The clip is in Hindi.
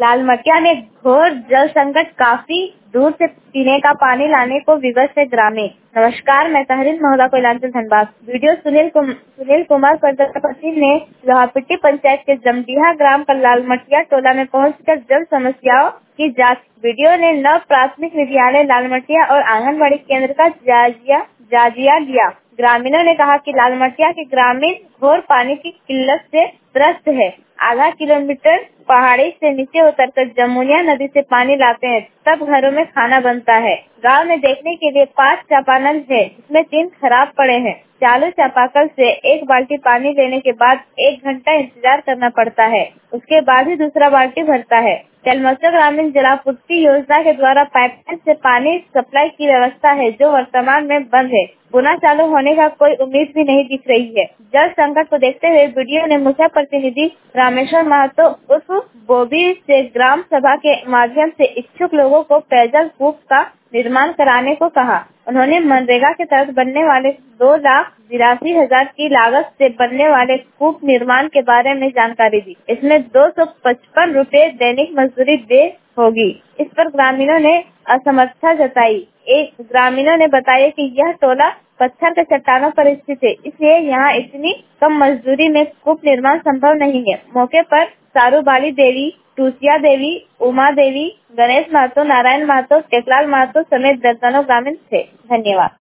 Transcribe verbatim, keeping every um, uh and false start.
लालमटिया में घोर जल संकट, काफी दूर से पीने का पानी लाने को विवश है ग्रामीण। नमस्कार, मैं तहरीन महुदा कोयलांचल धनबाद। वीडियो सुनील कुम, सुनील कुमार प्रजापति ने लोहापट्टी पंचायत के जमडीहा ग्राम का लालमटिया टोला में पहुंचकर जल समस्याओं की जांच। वीडियो ने नव प्राथमिक विद्यालय लालमटिया और आंगनबाड़ी केंद्र का जायजा जाजिया लिया। ग्रामीणों ने कहा कि लालमटिया के ग्रामीण घोर पानी की किल्लत से त्रस्त है। आधा किलोमीटर पहाड़ी से नीचे उतरकर जमुनिया नदी से पानी लाते हैं, तब घरों में खाना बनता है। गांव में देखने के लिए पांच चापानल है, जिसमें तीन खराब पड़े हैं। चालू चापाकल से एक बाल्टी पानी लेने के बाद एक घंटा इंतजार करना पड़ता है, उसके बाद ही दूसरा बाल्टी भरता है। जलमस्टर ग्रामीण जलापूर्ति योजना के द्वारा पाइपलाइन से पानी सप्लाई की व्यवस्था है, जो वर्तमान में बंद है। पुनः चालू होने का कोई उम्मीद भी नहीं दिख रही है। जल संकट को देखते हुए वीडियो ने मुखिया प्रतिनिधि रामेश्वर महतो उर्फ बोबी से ग्राम सभा के माध्यम से इच्छुक लोगों को पेयजल कूप का निर्माण कराने को कहा। उन्होंने मनरेगा के तहत बनने वाले दो लाख बिरासी हजार की लागत से बनने वाले कूप निर्माण के बारे में जानकारी दी। इसमें दो सौ पचपन रूपए दैनिक मजदूरी दे होगी। इस पर ग्रामीणों ने असमर्थता जताई। एक ग्रामीणों ने बताया कि यह टोला पत्थर के चट्टानों पर स्थित है, इसलिए यहाँ इतनी कम मजदूरी में कूप निर्माण संभव नहीं है। मौके पर सारूबाली देवी, टूसिया देवी, उमा देवी, गणेश महतो, नारायण महतो, टेकलाल महतो समेत दर्जनों ग्रामीण थे। धन्यवाद।